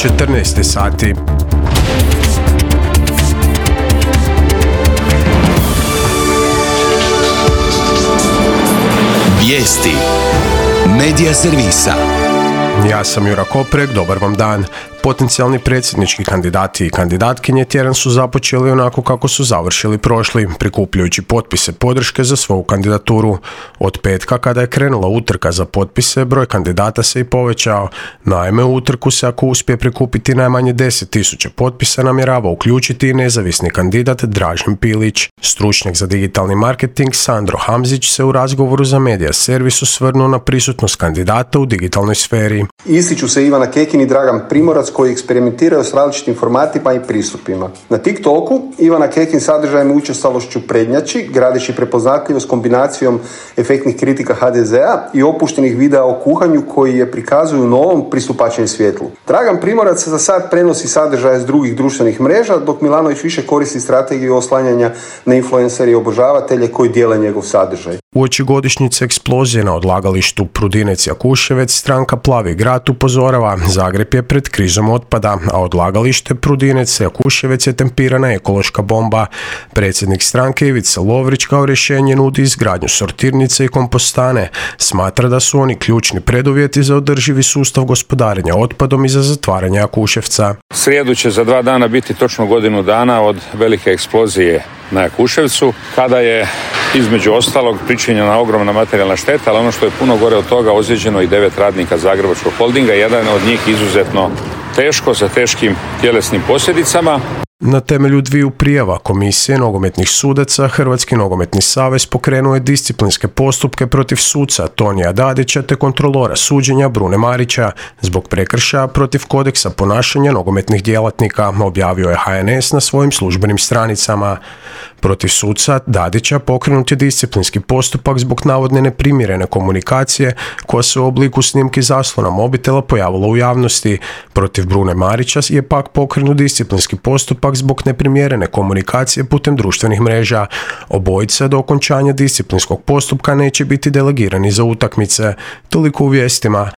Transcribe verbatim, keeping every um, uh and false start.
četrnaest sati. Vijesti Medija servisa. Ja sam Jura Koprek, dobar vam dan. Potencijalni predsjednički kandidati i kandidatkinje tjedan su započeli onako kako su završili prošli, prikupljajući potpise podrške za svoju kandidaturu. Od petka, kada je krenula utrka za potpise, broj kandidata se i povećao. Naime, u utrku se, ako uspije prikupiti najmanje deset tisuća potpisa, namjerava uključiti i nezavisni kandidat Dražen Pilić. Stručnjak za digitalni marketing Sandro Hamzić se u razgovoru za Medija servis osvrnuo na prisutnost kandidata u digitalnoj sferi. Ističu se Ivana Kekin i Dragan Primorac koji eksperimentiraju s različitim formatima i pristupima. Na TikToku Ivana Kekin sadržajem i učestalošću prednjači, gradeći prepoznatljivost kombinacijom efektnih kritika ha de zea i opuštenih videa o kuhanju koji je prikazuju u novom pristupačnijem svjetlu. Dragan Primorac za sad prenosi sadržaje s drugih društvenih mreža, dok Milanović više koristi strategiju oslanjanja na influencere i obožavatelje koji dijele njegov sadržaj. Uoči godišnjice eksplozije na odlagalištu Prudinec-Jakuševec, stranka Plavi grad upozorava, Zagreb je pred krizom otpada, a odlagalište Prudinec-Jakuševec je tempirana ekološka bomba. Predsjednik stranke Ivica Lovrić kao rješenje nudi izgradnju sortirnice i kompostane. Smatra da su oni ključni preduvjeti za održivi sustav gospodarenja otpadom i za zatvaranje Jakuševca. Srijedu će za dva dana biti točno godinu dana od velike eksplozije na Jakuševcu, kada je između ostalog pričinjena ogromna materijalna šteta, ali ono što je puno gore od toga, ozlijeđeno i devet radnika Zagrebačkog holdinga, jedan od njih izuzetno teško, sa teškim tjelesnim posljedicama. Na temelju dviju prijava Komisije nogometnih sudaca, Hrvatski nogometni savez pokrenuo je disciplinske postupke protiv suca Tonija Dadića te kontrolora suđenja Brune Marića zbog prekršaja protiv kodeksa ponašanja nogometnih djelatnika, objavio je ha en es na svojim službenim stranicama. Protiv suca Dadića pokrenut je disciplinski postupak zbog navodne neprimjerene komunikacije koja se u obliku snimki zaslona mobitela pojavila u javnosti. Protiv Brune Marića je pak pokrenut disciplinski postupak zbog neprimjerene komunikacije putem društvenih mreža. Obojica do okončanja disciplinskog postupka neće biti delegirani za utakmice. Toliko u vijestima.